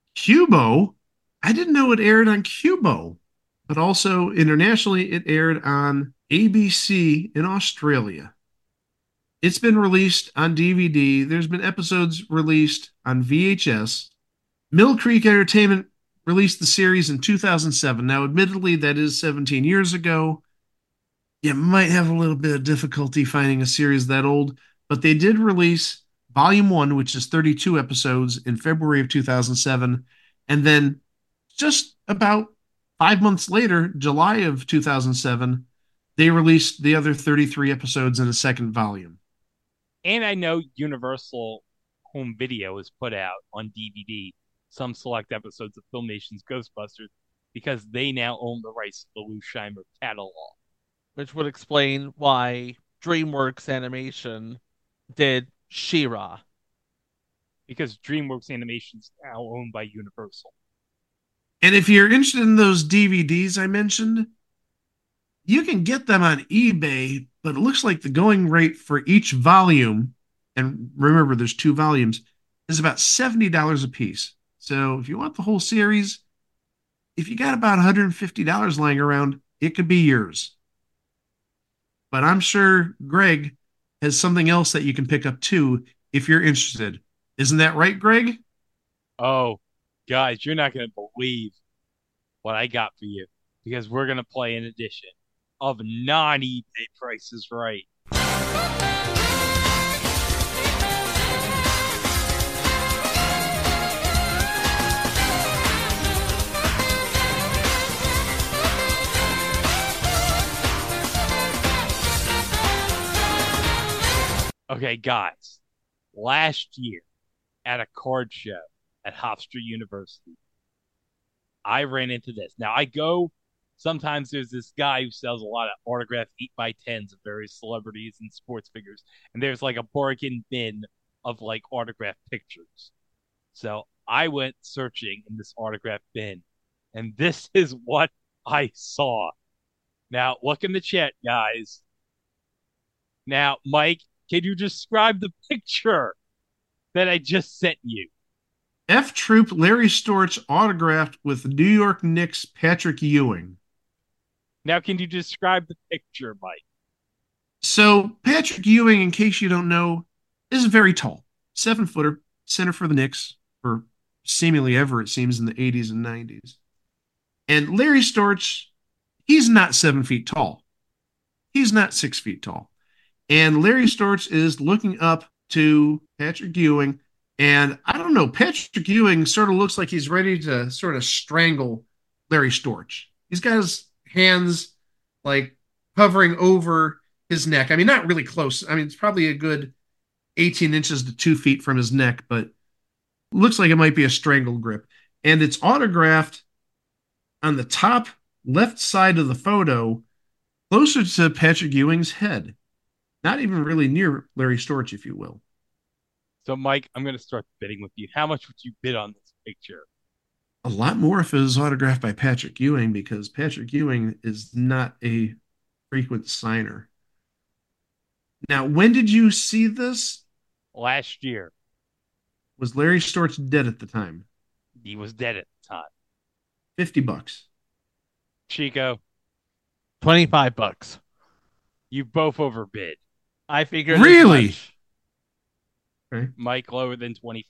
Cubo. I didn't know it aired on Cubo, but also internationally it aired on ABC in Australia. It's been released on DVD. There's been episodes released on VHS. Mill Creek Entertainment released the series in 2007. Now, admittedly, that is 17 years ago. You might have a little bit of difficulty finding a series that old, but they did release Volume 1, which is 32 episodes, in February of 2007. And then just about 5 months later, July of 2007, they released the other 33 episodes in a second volume. And I know Universal Home Video has put out on DVD some select episodes of Filmation's Ghostbusters because they now own the rights to the Lou Scheimer catalog. Which would explain why DreamWorks Animation did She-Ra. Because DreamWorks Animation is now owned by Universal. And if you're interested in those DVDs I mentioned, you can get them on eBay, but it looks like the going rate for each volume, and remember there's 2 volumes, is about $70 a piece. So if you want the whole series, if you got about $150 lying around, it could be yours. But I'm sure Greg has something else that you can pick up too if you're interested. Isn't that right, Greg? Oh, guys, you're not going to believe what I got for you because we're going to play an edition of non-eBay Price is Right. Okay, guys, last year at a card show at Hofstra University, I ran into this. Now, sometimes there's this guy who sells a lot of autographed 8x10s of various celebrities and sports figures, and there's like a bargain bin of like autographed pictures. So I went searching in this autographed bin, and this is what I saw. Now, look in the chat, guys. Now, Mike, can you describe the picture that I just sent you? F Troop Larry Storch autographed with New York Knicks Patrick Ewing. Now, can you describe the picture, Mike? So Patrick Ewing, in case you don't know, is very tall, 7-footer, center for the Knicks for seemingly ever, it seems, in the 80s and 90s. And Larry Storch, he's not 7 feet tall. He's not 6 feet tall. And Larry Storch is looking up to Patrick Ewing. And I don't know, Patrick Ewing sort of looks like he's ready to sort of strangle Larry Storch. He's got his hands like hovering over his neck. I mean, not really close. I mean, it's probably a good 18 inches to 2 feet from his neck, but looks like it might be a strangle grip. And it's autographed on the top left side of the photo, closer to Patrick Ewing's head. Not even really near Larry Storch, if you will. So, Mike, I'm going to start bidding with you. How much would you bid on this picture? A lot more if it was autographed by Patrick Ewing, because Patrick Ewing is not a frequent signer. Now, when did you see this? Last year. Was Larry Storch dead at the time? He was dead at the time. $50. Chico, $25. you both overbid. I figured. Really? Okay. Mike, lower than $25.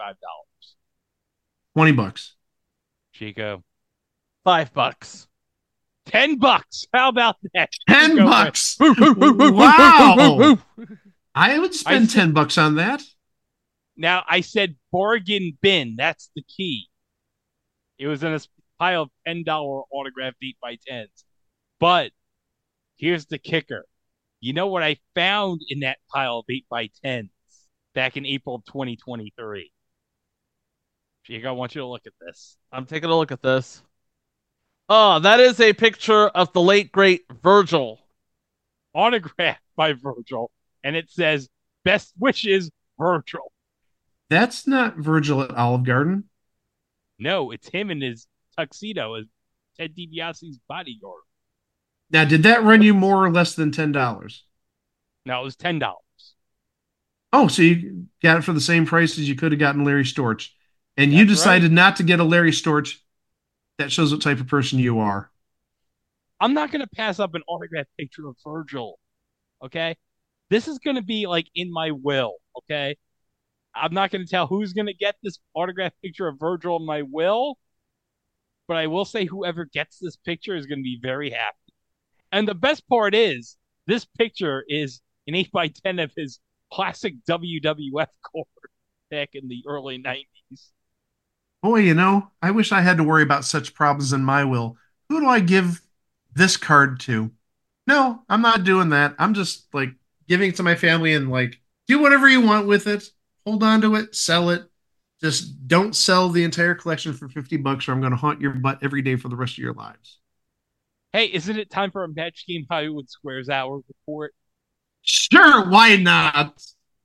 $20. Chico, $5. $10. How about that? $10. Wow. I would spend $10 on that. Now, I said bargain bin. That's the key. It was in a pile of $10 autographed 8x10s. But here's the kicker. You know what I found in that pile of 8x10s back in April of 2023? Chico, I want you to look at this. I'm taking a look at this. Oh, that is a picture of the late, great Virgil. Autographed by Virgil. And it says, best wishes, Virgil. That's not Virgil at Olive Garden. No, it's him in his tuxedo as Ted DiBiase's bodyguard. Now, did that run you more or less than $10? No, it was $10. Oh, so you got it for the same price as you could have gotten Larry Storch. And you decided not to get a Larry Storch. That shows what type of person you are. I'm not going to pass up an autographed picture of Virgil. Okay? This is going to be like in my will. Okay? I'm not going to tell who's going to get this autographed picture of Virgil in my will. But I will say whoever gets this picture is going to be very happy. And the best part is, this picture is an 8x10 of his classic WWF cord back in the early 90s. Boy, you know, I wish I had to worry about such problems in my will. Who do I give this card to? No, I'm not doing that. I'm just, like, giving it to my family and, like, do whatever you want with it. Hold on to it. Sell it. Just don't sell the entire collection for $50 or I'm going to haunt your butt every day for the rest of your lives. Hey, isn't it time for a Match Game Hollywood Squares Hour report? Sure, why not?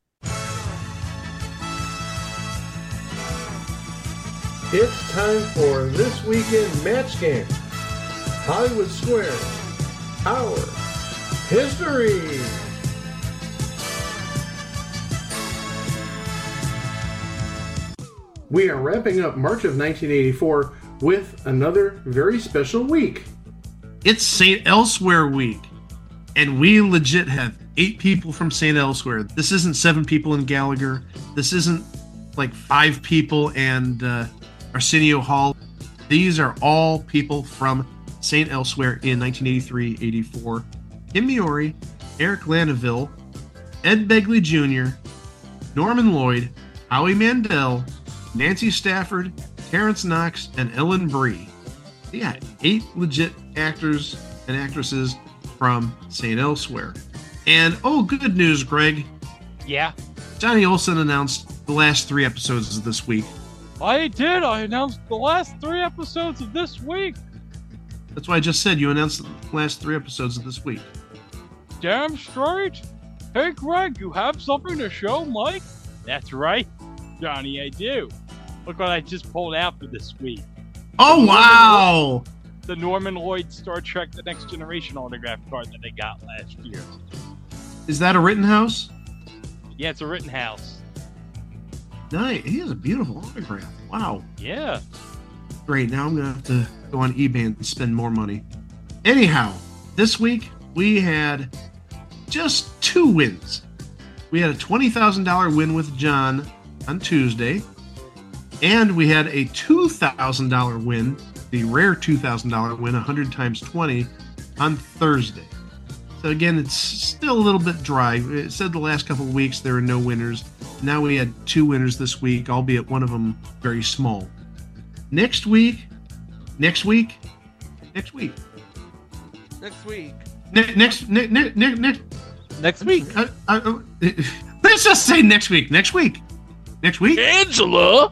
It's time for This Weekend Match Game. Hollywood Squares. Our history. We are wrapping up March of 1984 with another very special week. It's St. Elsewhere week, and we legit have 8 people from St. Elsewhere. This isn't 7 people in Gallagher. This isn't like 5 people and Arsenio Hall. These are all people from St. Elsewhere in 1983-84. Kim Miori, Eric Landeville, Ed Begley Jr., Norman Lloyd, Howie Mandel, Nancy Stafford, Terrence Knox, and Ellen Brie. Yeah, 8 legit actors and actresses from St. Elsewhere. And, oh, good news, Greg. Yeah? Johnny Olson announced the last 3 episodes of this week. I did. I announced the last 3 episodes of this week. That's why I just said you announced the last 3 episodes of this week. Damn straight. Hey, Greg, you have something to show Mike? That's right, Johnny, I do. Look what I just pulled out for this week. Oh, wow! The Norman Lloyd Star Trek The Next Generation autograph card that I got last year. Is that a Rittenhouse? Yeah, it's a Rittenhouse. Nice. He has a beautiful autograph. Wow. Yeah. Great. Now I'm going to have to go on eBay and spend more money. Anyhow, This week, we had just 2 wins. We had a $20,000 win with John on Tuesday, and we had a $2,000 win, the rare $2,000 win, 100 times 20, on Thursday. So again, it's still a little bit dry. It said the last couple of weeks there were no winners. Now we had 2 winners this week, albeit one of them very small. Next week. Next week. Next week. Let's just say next week. Next week. Angela.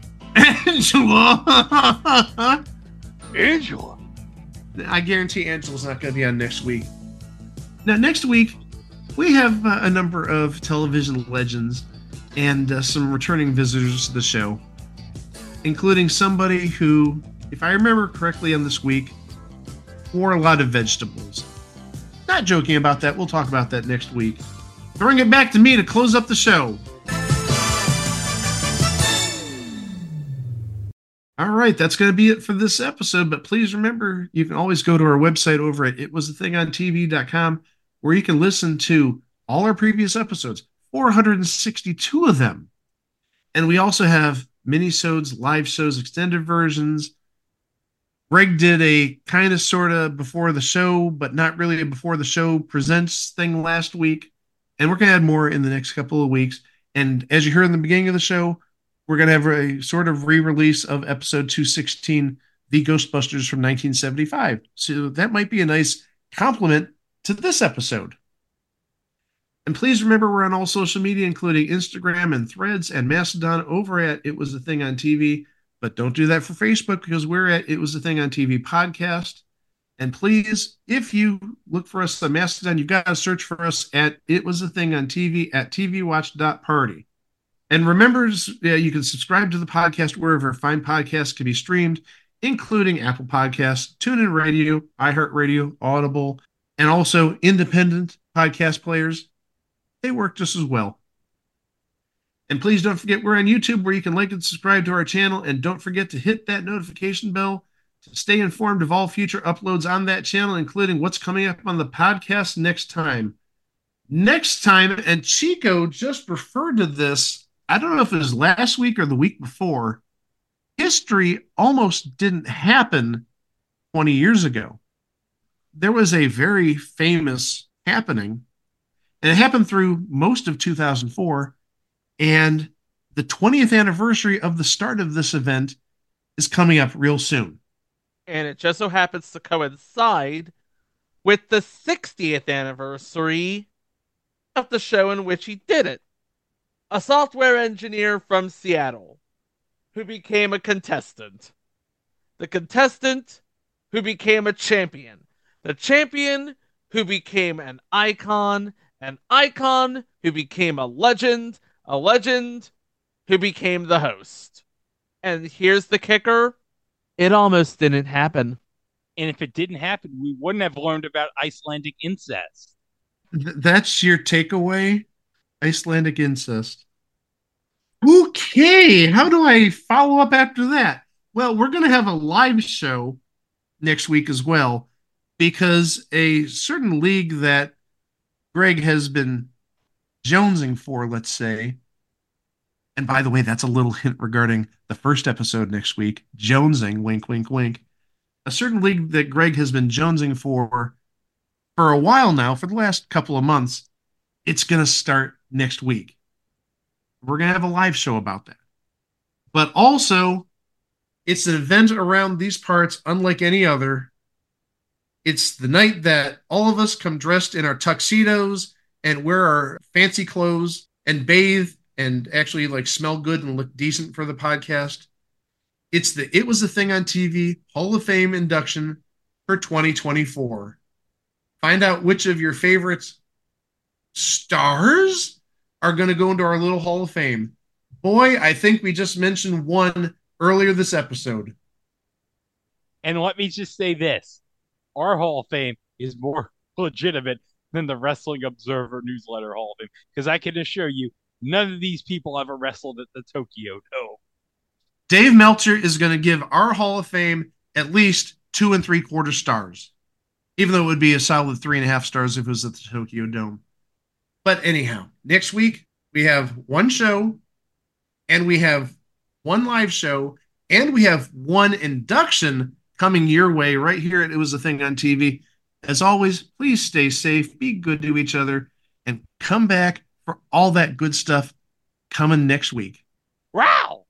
I guarantee Angela's not going to be on next week. Now, next week, we have a number of television legends and some returning visitors to the show, including somebody who, if I remember correctly on this week, wore a lot of vegetables. Not joking about that. We'll talk about that next week. Throwing it back to me to close up the show. All right, that's going to be it for this episode, but please remember, you can always go to our website over at itwasthethingontv.com, where you can listen to all our previous episodes, 462 of them. And we also have mini-sodes, live shows, extended versions. Greg did a kind of sort of before the show, but not really a before the show presents thing last week. And we're going to add more in the next couple of weeks. And as you heard in the beginning of the show, we're going to have a sort of re-release of episode 216, The Ghostbusters from 1975. So that might be a nice compliment to this episode. And please remember, we're on all social media, including Instagram and Threads and Mastodon over at It Was a Thing on TV. But don't do that for Facebook, because we're at It Was a Thing on TV podcast. And please, if you look for us on Mastodon, you've got to search for us at It Was a Thing on TV at tvwatch.party. And remember, you can subscribe to the podcast wherever fine podcasts can be streamed, including Apple Podcasts, TuneIn Radio, iHeartRadio, Audible, and also independent podcast players. They work just as well. And please don't forget, we're on YouTube, where you can like and subscribe to our channel. And don't forget to hit that notification bell to stay informed of all future uploads on that channel, including what's coming up on the podcast next time. And Chico just referred to this, I don't know if it was last week or the week before. History almost didn't happen 20 years ago. There was a very famous happening, and it happened through most of 2004. And the 20th anniversary of the start of this event is coming up real soon. And it just so happens to coincide with the 60th anniversary of the show in which he did it. A software engineer from Seattle who became a contestant. The contestant who became a champion. The champion who became an icon who became a legend who became the host. And here's the kicker. It almost didn't happen. And if it didn't happen, we wouldn't have learned about Icelandic incest. That's your takeaway? Icelandic incest. Okay, how do I follow up after that? Well, we're going to have a live show next week as well, because a certain league that Greg has been jonesing for, let's say, and by the way, that's a little hint regarding the first episode next week, jonesing, wink, wink, wink. A certain league that Greg has been jonesing for a while now, for the last couple of months, it's going to start next week. We're going to have a live show about that. But also, it's an event around these parts unlike any other. It's the night that all of us come dressed in our tuxedos and wear our fancy clothes and bathe and actually like smell good and look decent for the podcast. It's the It Was a Thing on TV Hall of Fame induction for 2024. Find out which of your favorite stars are going to go into our little Hall of Fame. Boy, I think we just mentioned one earlier this episode. And let me just say this. Our Hall of Fame is more legitimate than the Wrestling Observer newsletter Hall of Fame, because I can assure you, none of these people ever wrestled at the Tokyo Dome. Dave Meltzer is going to give our Hall of Fame at least 2 3/4 stars. even though it would be a solid 3.5 stars if it was at the Tokyo Dome. But anyhow, next week we have one show, and we have one live show, and we have one induction coming your way right here at It Was a Thing on TV. As always, please stay safe, be good to each other, and come back for all that good stuff coming next week. Wow!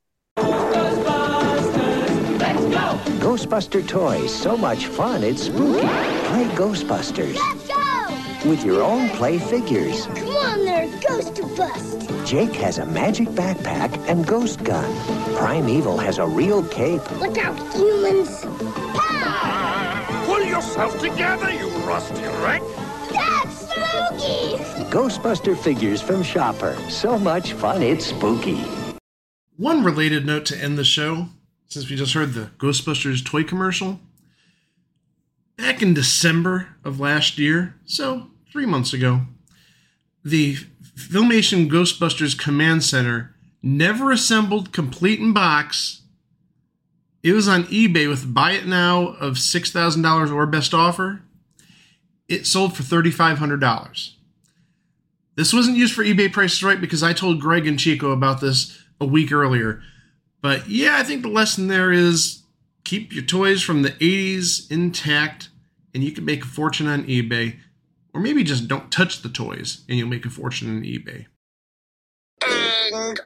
Ghostbuster toys, so much fun, it's spooky. Play Ghostbusters. Let's go! With your own play figures. Come on there, Ghost to bust. Jake has a magic backpack and ghost gun. Primeval has a real cape. Look out, humans. Pull yourself together, you rusty wreck. That's spooky! Ghostbuster figures from Shopper. So much fun, it's spooky. One related note to end the show, since we just heard the Ghostbusters toy commercial. Back in December of last year, so 3 months ago, the Filmation Ghostbusters Command Center never assembled complete in box. It was on eBay with buy it now of $6,000 or best offer. It sold for $3,500. This wasn't used for eBay Prices Right because I told Greg and Chico about this a week earlier. But yeah, I think the lesson there is keep your toys from the 80s intact and you can make a fortune on eBay. Or maybe just don't touch the toys and you'll make a fortune on eBay. And